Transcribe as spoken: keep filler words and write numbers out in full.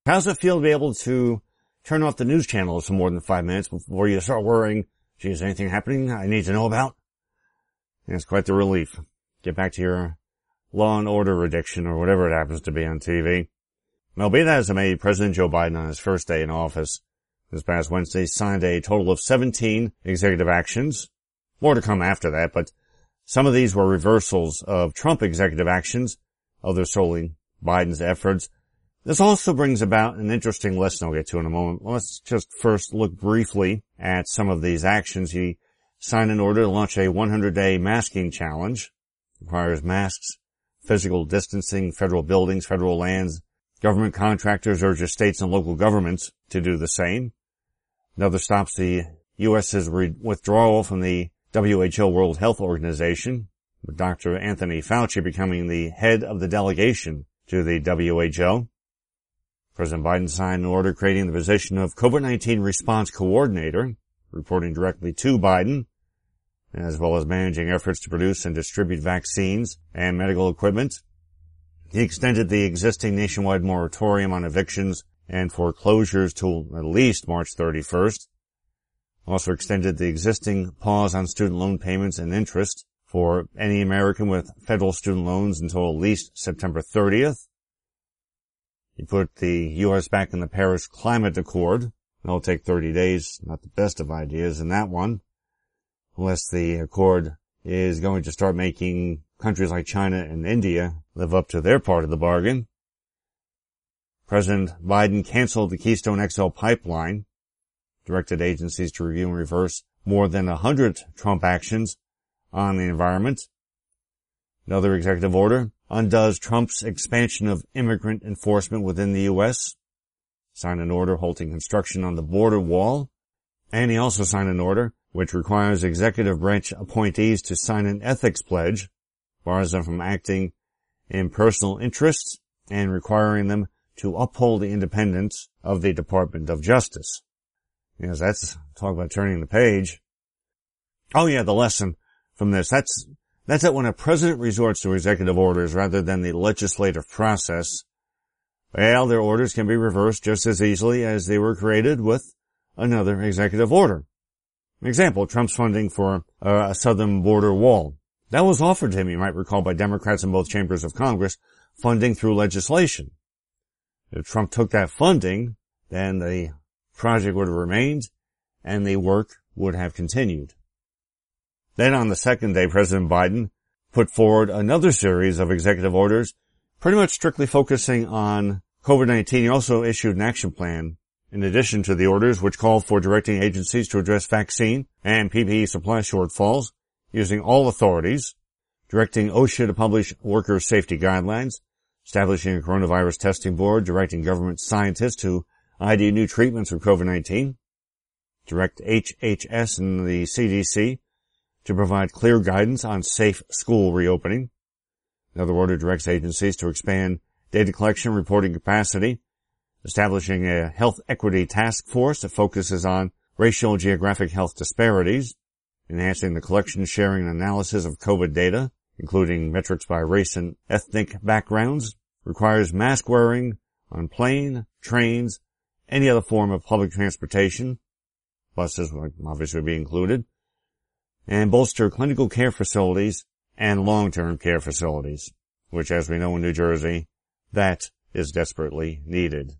How's it feel to be able to turn off the news channels for more than five minutes before you start worrying, gee, is anything happening I need to know about? And it's quite the relief. Get back to your Law and Order addiction or whatever it happens to be on T V. Well, be that as it may, President Joe Biden on his first day in office this past Wednesday signed a total of seventeen executive actions. More to come after that, but some of these were reversals of Trump executive actions, others solely Biden's efforts. This also brings about an interesting lesson I'll get to in a moment. Let's just first look briefly at some of these actions. He signed an order to launch a one hundred day masking challenge. It requires masks, physical distancing, federal buildings, federal lands. Government contractors urges states and local governments to do the same. Another stops the U S's withdrawal from the W H O World Health Organization, with Doctor Anthony Fauci becoming the head of the delegation to the W H O. President Biden signed an order creating the position of COVID nineteen Response Coordinator, reporting directly to Biden, as well as managing efforts to produce and distribute vaccines and medical equipment. He extended the existing nationwide moratorium on evictions and foreclosures to at least March thirty-first. Also extended the existing pause on student loan payments and interest for any American with federal student loans until at least September thirtieth. He put the U S back in the Paris Climate Accord. It'll take thirty days, not the best of ideas in that one, unless the accord is going to start making countries like China and India live up to their part of the bargain. President Biden canceled the Keystone X L pipeline, directed agencies to review and reverse more than a hundred Trump actions on the environment. Another executive order undoes Trump's expansion of immigrant enforcement within the U S, signed an order halting construction on the border wall, and he also signed an order which requires executive branch appointees to sign an ethics pledge, bars them from acting in personal interests, and requiring them to uphold the independence of the Department of Justice. Yes, that's talk about turning the page. Oh yeah, the lesson from this. That's, that's it when a president resorts to executive orders rather than the legislative process. Well, their orders can be reversed just as easily as they were created with another executive order. Example, Trump's funding for uh, a southern border wall. That was offered to him, you might recall, by Democrats in both chambers of Congress, funding through legislation. If Trump took that funding, then the project would have remained and the work would have continued. Then on the second day, President Biden put forward another series of executive orders, pretty much strictly focusing on COVID nineteen. He also issued an action plan in addition to the orders, which called for directing agencies to address vaccine and P P E supply shortfalls using all authorities, directing OSHA to publish worker safety guidelines, establishing a coronavirus testing board, directing government scientists to I D new treatments for COVID nineteen, direct H H S and the C D C to provide clear guidance on safe school reopening. Another order directs agencies to expand data collection reporting capacity, establishing a health equity task force that focuses on racial and geographic health disparities, enhancing the collection, sharing, and analysis of COVID data, including metrics by race and ethnic backgrounds, requires mask wearing on plane, trains, any other form of public transportation, buses would obviously be included, and bolster clinical care facilities and long-term care facilities, which, as we know in New Jersey, that is desperately needed.